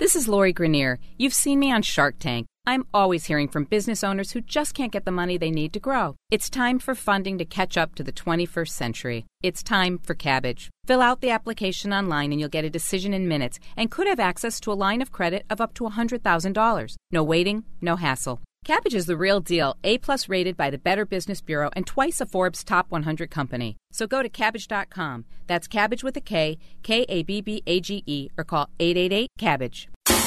This is Lori Grenier. You've seen me on Shark Tank. I'm always hearing from business owners who just can't get the money they need to grow. It's time for funding to catch up to the 21st century. It's time for Kabbage. Fill out the application online and you'll get a decision in minutes and could have access to a line of credit of up to $100,000. No waiting, no hassle. Kabbage is the real deal, A-plus rated by the Better Business Bureau and twice a Forbes Top 100 company. So go to Kabbage.com. That's Kabbage with a K, K-A-B-B-A-G-E, or call 888-KABBAGE.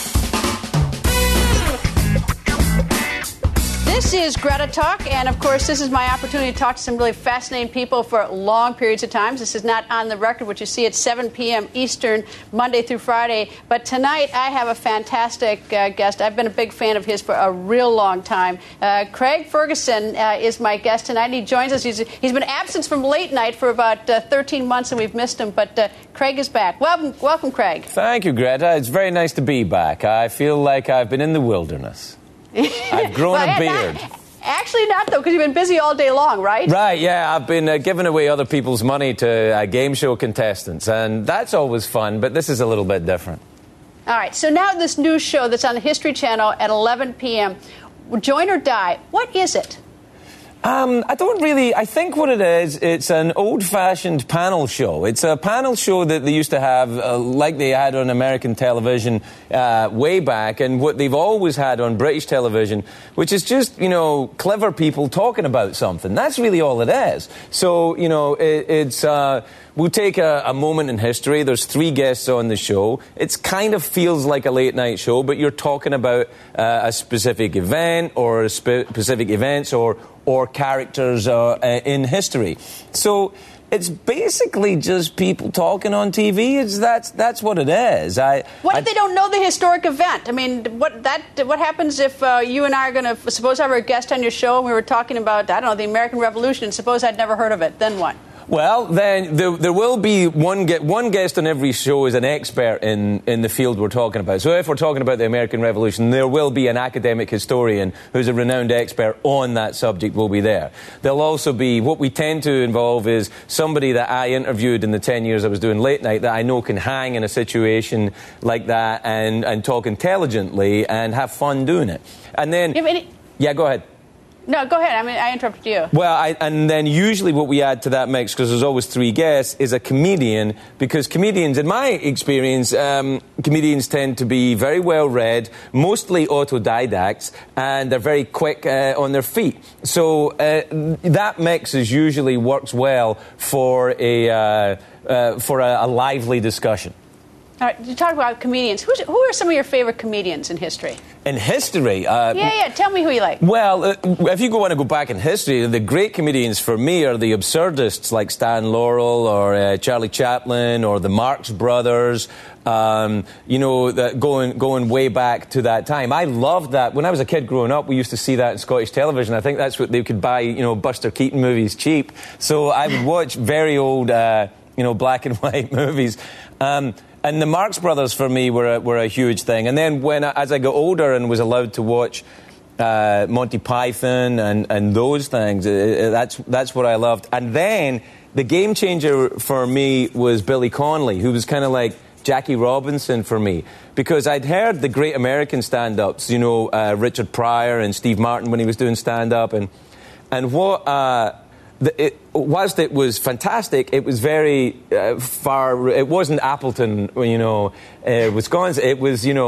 This is Greta Talk, and of course, this is my opportunity to talk to some really fascinating people for long periods of time. This is not on the record, which you see at 7 p.m. Eastern, Monday through Friday. But tonight, I have a fantastic guest. I've been a big fan of his for a real long time. Craig Ferguson is my guest tonight. He joins us. He's been absent from late night for about 13 months, and we've missed him. But Craig is back. Welcome, Craig. Thank you, Greta. It's very nice to be back. I feel like I've been in the wilderness. I've grown a beard. Actually not, though, because you've been busy all day long, right? Right, yeah. I've been giving away other people's money to game show contestants, and that's always fun, but this is a little bit different. All right, so now this new show that's on the History Channel at 11 p.m., Join or Die, what is it? I think what it is, it's an old-fashioned panel show. It's a panel show that they used to have, like they had on American television way back, and what they've always had on British television, which is just, clever people talking about something. That's really all it is. So, we'll take a moment in history. There's 3 guests on the show. It kind of feels like a late-night show, but you're talking about a specific event or specific events or characters in history. So it's basically just people talking on TV. That's what it is. What if they don't know the historic event? I mean, what happens if you and I are going to, suppose I were a guest on your show and we were talking about, I don't know, the American Revolution, and suppose I'd never heard of it, then what? Well, then there will be one guest on every show is an expert in the field we're talking about. So if we're talking about the American Revolution, there will be an academic historian who's a renowned expert on that subject will be there. There'll also be, what we tend to involve is somebody that I interviewed in the 10 years I was doing late night that I know can hang in a situation like that and talk intelligently and have fun doing it. And then... Yeah, go ahead. No, go ahead. I interrupted you. Well, and then usually what we add to that mix, because there's always 3 guests, is a comedian, because comedians, in my experience, comedians tend to be very well read, mostly autodidacts, and they're very quick on their feet. So that mix usually works well for a lively discussion. All right, you talk about comedians. Who are some of your favorite comedians in history? In history? Tell me who you like. Well, if you want to go back in history, the great comedians for me are the absurdists like Stan Laurel or Charlie Chaplin or the Marx Brothers, going way back to that time. I loved that. When I was a kid growing up, we used to see that in Scottish television. I think that's what they could buy, Buster Keaton movies cheap. So I would watch very old, black and white movies. And the Marx Brothers, for me, were a huge thing. And then as I got older and was allowed to watch Monty Python and those things, that's what I loved. And then the game changer for me was Billy Connolly, who was kind of like Jackie Robinson for me. Because I'd heard the great American stand-ups, Richard Pryor and Steve Martin when he was doing stand-up. And what... whilst it was fantastic, it was very far. It wasn't Appleton, Wisconsin. It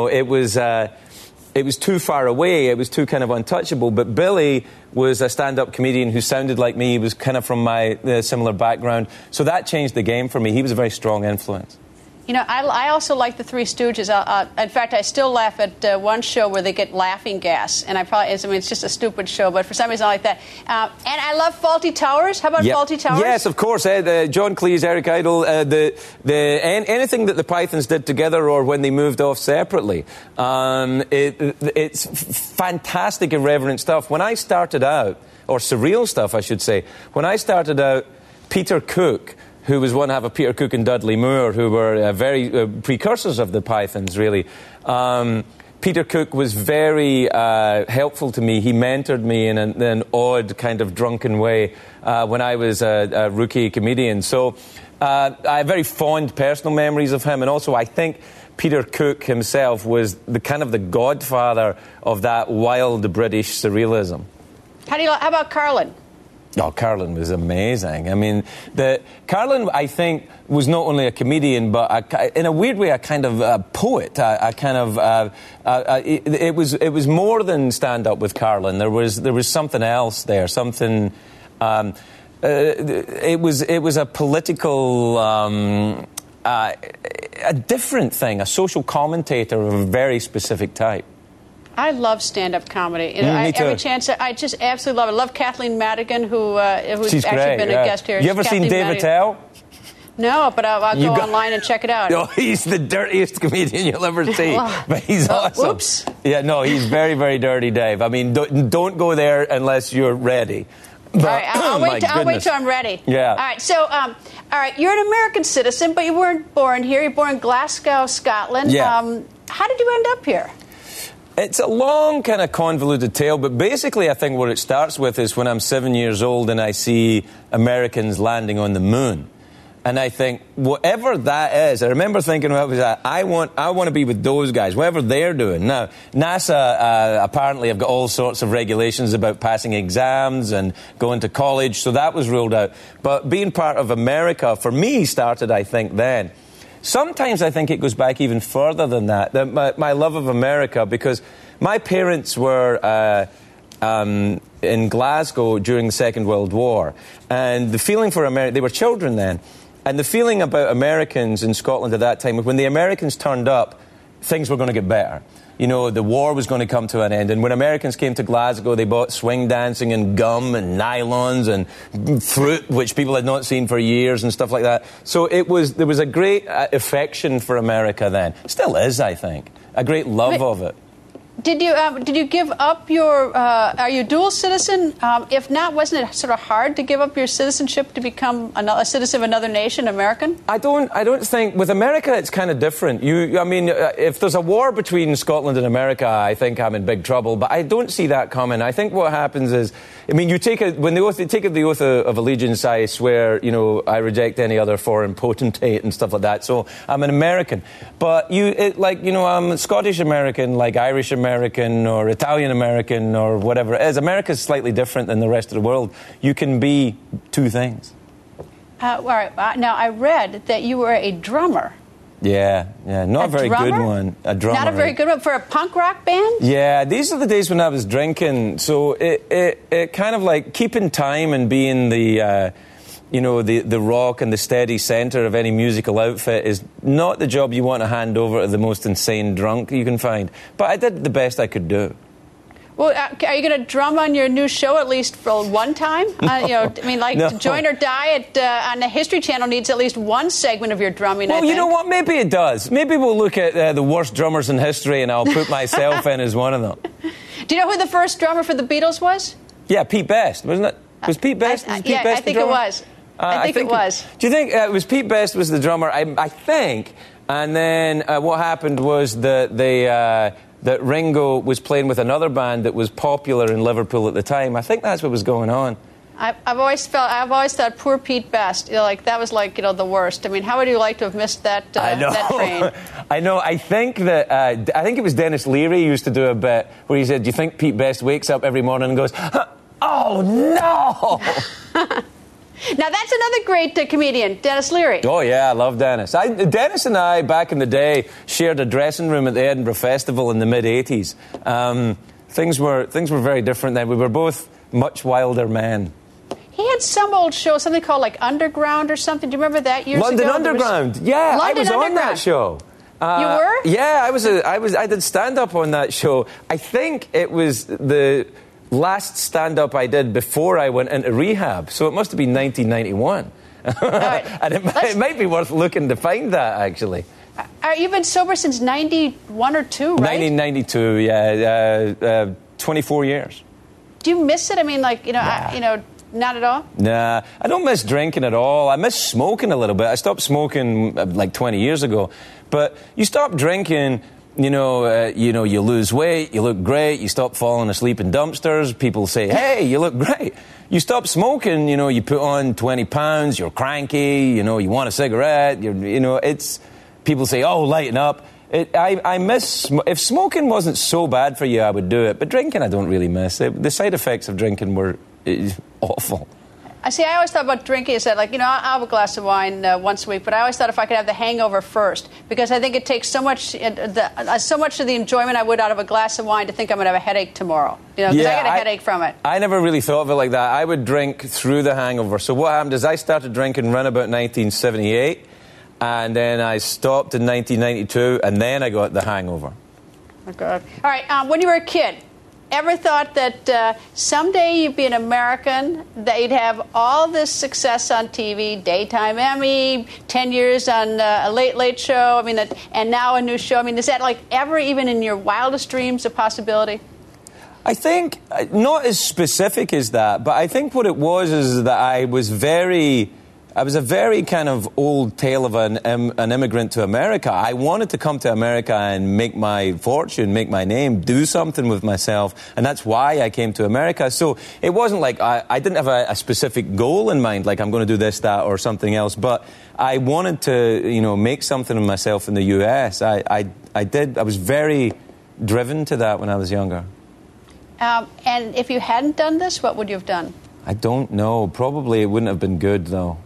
was too far away. It was too kind of untouchable. But Billy was a stand-up comedian who sounded like me. He was kind of from my similar background. So that changed the game for me. He was a very strong influence. I also like the Three Stooges. In fact, I still laugh at one show where they get laughing gas, and it's just a stupid show, but for some reason I like that. And I love Fawlty Towers. How about Fawlty Towers? Yes, of course. John Cleese, Eric Idle, anything that the Pythons did together or when they moved off separately. It's fantastic, irreverent stuff. When I started out, or surreal stuff, I should say, when I started out, Peter Cook, who was one half of Peter Cook and Dudley Moore, who were very precursors of the Pythons, really. Peter Cook was very helpful to me. He mentored me in an odd kind of drunken way when I was a rookie comedian. So I have very fond personal memories of him, and also I think Peter Cook himself was the kind of the godfather of that wild British surrealism. How about Carlin? Oh, Carlin was amazing. I mean, Carlin, I think, was not only a comedian, but in a weird way, a kind of poet. It was more than stand-up with Carlin. There was something else there. Something. It was a political, a different thing, a social commentator of a very specific type. I love stand-up comedy. Me too. Every chance, I just absolutely love it. I love Kathleen Madigan, who's She's actually great, been a guest here. You ever seen Dave Attell? No, but I'll go online and check it out. No, he's the dirtiest comedian you'll ever see. But he's awesome. Oops. Yeah, no, he's very, very dirty, Dave. I mean, don't go there unless you're ready. But, all right, I'll wait till I'm ready. Yeah. All right, so, all right, you're an American citizen, but you weren't born here. You're born in Glasgow, Scotland. Yeah. How did you end up here? It's a long, kind of convoluted tale, but basically I think what it starts with is when I'm 7 years old and I see Americans landing on the moon. And I think, whatever that is, I remember thinking about it, I want to be with those guys, whatever they're doing. Now, NASA apparently have got all sorts of regulations about passing exams and going to college, so that was ruled out. But being part of America, for me, started, I think, then. Sometimes I think it goes back even further than that, my love of America, because my parents were in Glasgow during the Second World War, and the feeling for America, they were children then, and the feeling about Americans in Scotland at that time was when the Americans turned up, things were going to get better. You know, the war was going to come to an end. And when Americans came to Glasgow, they bought swing dancing and gum and nylons and fruit, which people had not seen for years and stuff like that. So there was a great affection for America then. Still is, I think. A great love of it. Did you give up your? Are you a dual citizen? If not, wasn't it sort of hard to give up your citizenship to become a citizen of another nation, American? I don't think with America it's kind of different. I mean, if there's a war between Scotland and America, I think I'm in big trouble. But I don't see that coming. I think what happens is, I mean, you take the oath of allegiance. I swear, I reject any other foreign potentate and stuff like that. So I'm an American. But I'm a Scottish American, like Irish American or Italian American or whatever it is. America's slightly different than the rest of the world. You can be two things. All right. Now, I read that you were a drummer. Yeah, not a very good one. A drummer. Not a very good one for a punk rock band? Yeah, these are the days when I was drinking. So it kind of like keeping time and being the rock and the steady centre of any musical outfit is not the job you want to hand over to the most insane drunk you can find. But I did the best I could do. Well, are you going to drum on your new show at least for one time? No. No. Join or Die on the History Channel needs at least one segment of your drumming, I think. Well, you know what? Maybe it does. Maybe we'll look at the worst drummers in history and I'll put myself in as one of them. Do you know who the first drummer for the Beatles was? Yeah, Pete Best, wasn't it? Was Pete Best? I think it was. I think it was. Do you think it was Pete Best was the drummer? I think. And then what happened was that Ringo was playing with another band that was popular in Liverpool at the time. I think that's what was going on. I've always thought poor Pete Best. That was the worst. I mean, how would you like to have missed that that train? I know. I think it was Dennis Leary who used to do a bit where he said, "Do you think Pete Best wakes up every morning and goes, oh no?" Now, that's another great comedian, Dennis Leary. Oh, yeah, I love Dennis. Dennis and I, back in the day, shared a dressing room at the Edinburgh Festival in the mid-'80s. Things were very different then. We were both much wilder men. He had some old show, something called Underground or something. Do you remember that years London ago? Underground. Yeah, I was on that show. You were? Yeah, I did stand-up on that show. I think it was the last stand-up I did before I went into rehab, so it must have been 1991. Right. And it might be worth looking to find that, actually. You've been sober since 91 or 2, right? 1992, yeah. 24 years. Do you miss it? I mean, not at all? Nah, I don't miss drinking at all. I miss smoking a little bit. I stopped smoking 20 years ago. But you stop drinking... you lose weight, you look great, you stop falling asleep in dumpsters, people say, hey, you look great. You stop smoking, you put on 20 pounds, you're cranky, you want a cigarette, people say, oh, lighten up. I miss... If smoking wasn't so bad for you, I would do it. But drinking, I don't really miss it. The side effects of drinking were awful. I always thought about drinking is that, like, I'll have a glass of wine once a week, but I always thought if I could have the hangover first, because I think it takes so much of the enjoyment I would out of a glass of wine to think I'm going to have a headache tomorrow. Because I get a headache from it. I never really thought of it like that. I would drink through the hangover. So what happened is I started drinking around about 1978, and then I stopped in 1992, and then I got the hangover. Oh, God. All right, when you were a kid, ever thought that someday you'd be an American, that you'd have all this success on TV, Daytime Emmy, 10 years on a Late Late Show, and now a new show? Is that like ever even in your wildest dreams a possibility? I think, not as specific as that, but I think what it was is that I was a very kind of old tale of an immigrant to America. I wanted to come to America and make my fortune, make my name, do something with myself, and that's why I came to America. So it wasn't like I didn't have a specific goal in mind, like I'm going to do this, that, or something else, but I wanted to, make something of myself in the U.S. I was very driven to that when I was younger. And if you hadn't done this, what would you have done? I don't know. Probably it wouldn't have been good, though.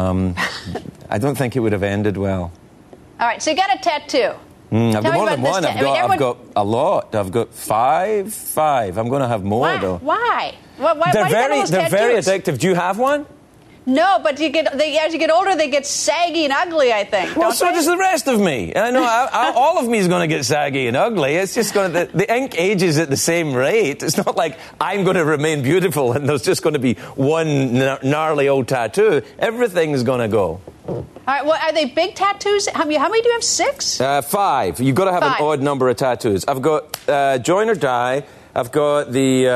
I don't think it would have ended well. All right, so you got a tattoo. I've got more than one. I've got a lot. I've got five. I'm going to have more, though. Why? Why they're very addictive. Do you have one? No, but as you get older, they get saggy and ugly, I think. Well, so does the rest of me. I know all of me is going to get saggy and ugly. It's just going to... The ink ages at the same rate. It's not like I'm going to remain beautiful and there's just going to be one gnarly old tattoo. Everything's going to go. All right, well, are they big tattoos? How many do you have? 6? 5. You've got to have an odd number of tattoos. I've got Join or Die. I've got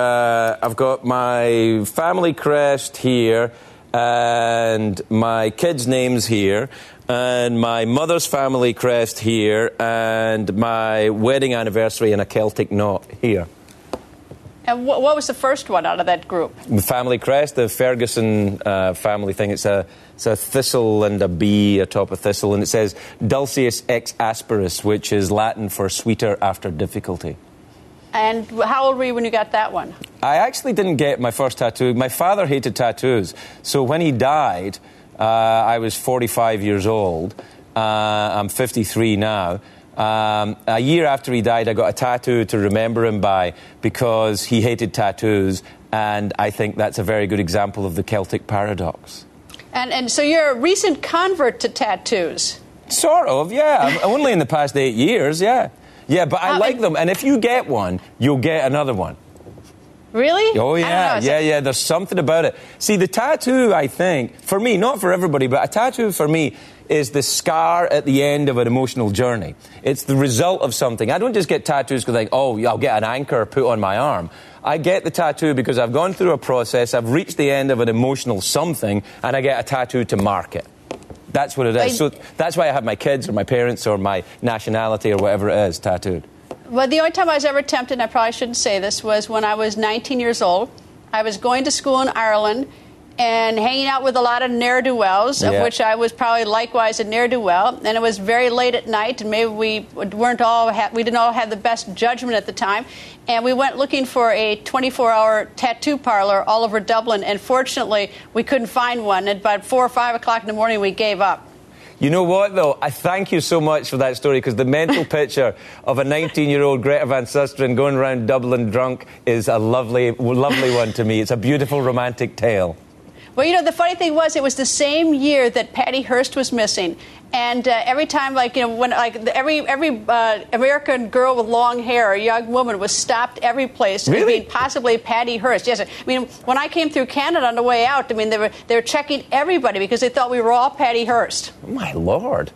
my family crest here, and my kids' names here, and my mother's family crest here, and my wedding anniversary in a Celtic knot here. And what was the first one out of that group? The family crest, the Ferguson family thing. It's a thistle and a bee atop a thistle, and it says Dulcius ex asperus, which is Latin for sweeter after difficulty. And how old were you when you got that one? I actually didn't get my first tattoo. My father hated tattoos. So when he died, I was 45 years old. I'm 53 now. A year after he died, I got a tattoo to remember him by because he hated tattoos. And I think that's a very good example of the Celtic paradox. And so you're a recent convert to tattoos? Sort of, yeah. Only in the past 8 years, yeah. Yeah, but I like them. And if you get one, you'll get another one. Really? Oh, yeah. Yeah. There's something about it. See, the tattoo, I think, for me, not for everybody, but a tattoo for me is the scar at the end of an emotional journey. It's the result of something. I don't just get tattoos because, I'll get an anchor put on my arm. I get the tattoo because I've gone through a process, I've reached the end of an emotional something, and I get a tattoo to mark it. That's what it is. So that's why I have my kids or my parents or my nationality or whatever it is tattooed. Well, the only time I was ever tempted, and I probably shouldn't say this, was when I was 19 years old. I was going to school in Ireland and hanging out with a lot of ne'er-do-wells, of which I was probably likewise a ne'er-do-well. And it was very late at night, and maybe we didn't all have the best judgment at the time. And we went looking for a 24-hour tattoo parlor all over Dublin, and fortunately, we couldn't find one. At about 4 or 5 o'clock in the morning, we gave up. You know what, though? I thank you so much for that story, because the mental picture of a 19-year-old Greta Van Susteren going around Dublin drunk is a lovely one to me. It's a beautiful romantic tale. Well, the funny thing was, it was the same year that Patty Hearst was missing. And every time, every American girl with long hair, a young woman, was stopped every place. Really? Possibly Patty Hearst. Yes. When I came through Canada on the way out, they were checking everybody because they thought we were all Patty Hearst. Oh, my Lord.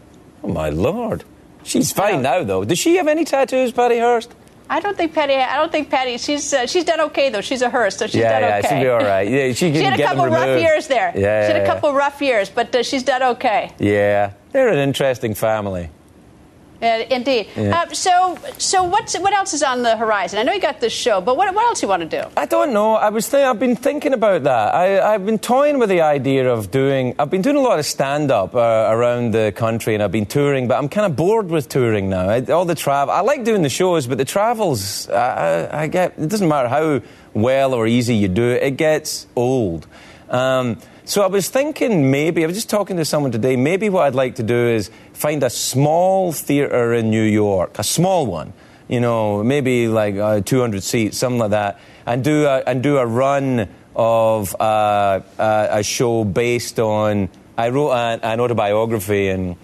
She's fine now, though. Does she have any tattoos, Patty Hearst? I don't think Patty. She's done okay, though. She's a Hearst, so she's done okay. Yeah, she'll be all right. Yeah, she had a couple rough years there. She had a couple rough years, but she's done okay. Yeah, they're an interesting family. Indeed. Yeah. So what else is on the horizon? I know you got this show, but what else do you want to do? I don't know. I've been thinking about that. I've been toying with the idea of I've been doing a lot of stand-up around the country, and I've been touring, but I'm kind of bored with touring now. All the travel. I like doing the shows, but the travels, it doesn't matter how well or easy you do it, it gets old. So I was thinking I was just talking to someone today, maybe what I'd like to do is find a small theatre in New York, a small one, maybe like 200 seats, something like that, and do a run of a show based on, I wrote an autobiography in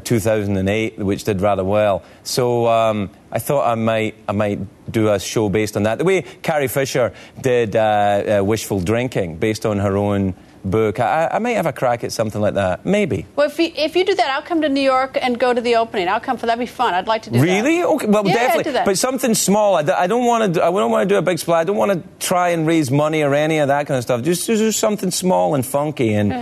2008, which did rather well. So I thought I might do a show based on that. The way Carrie Fisher did Wishful Drinking, based on her own book. I might have a crack at something like that. Maybe. Well, if you do that, I'll come to New York and go to the opening. That'd be fun. I'd like to do that. Really? Okay. Well, yeah, definitely. do that. But something small. I don't want to do a big splash. I don't want to try and raise money or any of that kind of stuff. Just do something small and funky and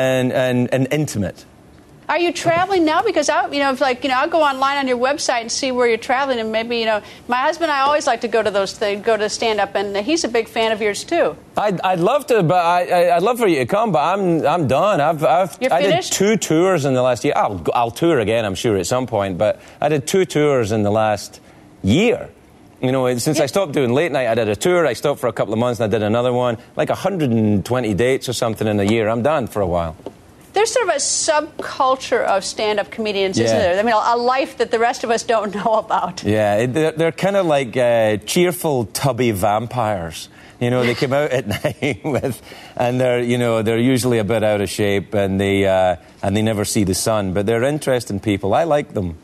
intimate. Are you traveling now? Because I'll go online on your website and see where you're traveling, and maybe my husband and I always like to go to those things, go to stand up, and he's a big fan of yours too. I'd love to, but I'd love for you to come, but I'm done. I did 2 tours in the last year. I'll tour again, I'm sure, at some point, but I did 2 tours in the last year. Since I stopped doing late night, I did a tour. I stopped for a couple of months, and I did another one, like 120 dates or something in a year. I'm done for a while. There's sort of a subculture of stand-up comedians, isn't there? I mean, a life that the rest of us don't know about. Yeah, they're kind of like cheerful, tubby vampires. They come out at night and they're usually a bit out of shape, and they never see the sun. But they're interesting people. I like them.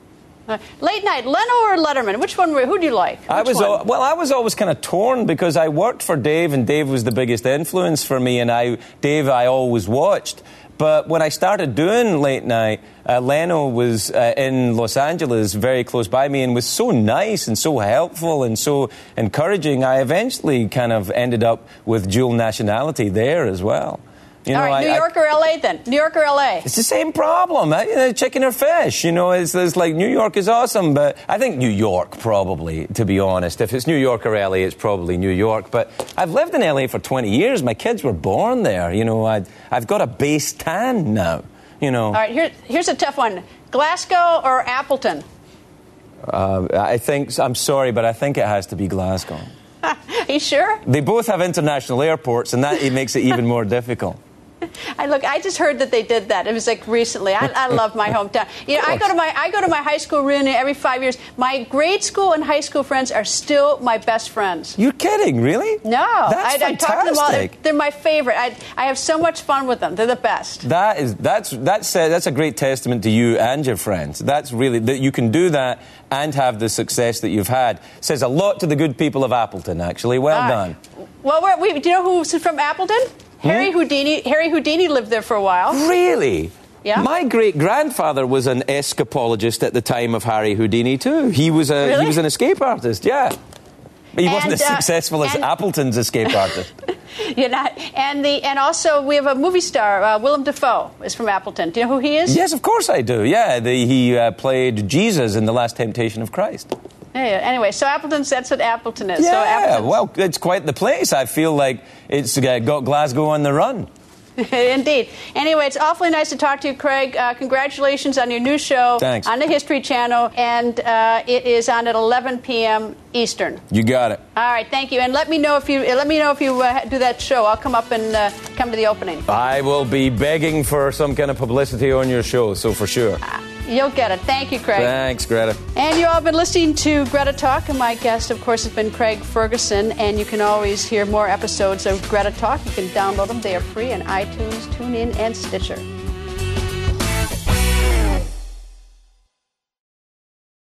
Late night, Leno or Letterman? Who do you like? I was always kind of torn because I worked for Dave, and Dave was the biggest influence for me, and Dave I always watched. But when I started doing late night, Leno was in Los Angeles, very close by me, and was so nice and so helpful and so encouraging. I eventually kind of ended up with dual nationality there as well. All right, New York or L.A. then? New York or L.A.? It's the same problem. Chicken or fish. It's like New York is awesome, but I think New York probably, to be honest. If it's New York or L.A., it's probably New York. But I've lived in L.A. for 20 years. My kids were born there. I've got a base tan now. All right, here's a tough one. Glasgow or Appleton? I'm sorry, but I think it has to be Glasgow. Are you sure? They both have international airports, and that makes it even more difficult. I just heard that they did that. It was like recently. I love my hometown. I go to my high school reunion every 5 years. My grade school and high school friends are still my best friends. You're kidding, really? No, that's fantastic. I talk to them all. They're my favorite. I have so much fun with them. They're the best. That's a great testament to you and your friends. That's really that you can do that and have the success that you've had. Says a lot to the good people of Appleton. Actually, well done. Well, do you know who's from Appleton? Harry Houdini. Harry Houdini lived there for a while. Really? Yeah. My great-grandfather was an escapologist at the time of Harry Houdini too. He was an escape artist. Yeah. He wasn't as successful as Appleton's escape artist. And also we have a movie star, Willem Dafoe, is from Appleton. Do you know who he is? Yes, of course I do. Yeah, he played Jesus in The Last Temptation of Christ. Yeah, anyway, so that's what Appleton is. Yeah, well, it's quite the place. I feel like it's got Glasgow on the run. Indeed. Anyway, it's awfully nice to talk to you, Craig. Congratulations on your new show. Thanks. On the History Channel, and it is on at 11 p.m. Eastern. You got it. All right, thank you. And let me know if you do that show. I'll come up and come to the opening. I will be begging for some kind of publicity on your show, so for sure. You'll get it. Thank you, Craig. Thanks, Greta. And you all have been listening to Greta Talk, and my guest, of course, has been Craig Ferguson. And you can always hear more episodes of Greta Talk. You can download them. They are free on iTunes, TuneIn, and Stitcher.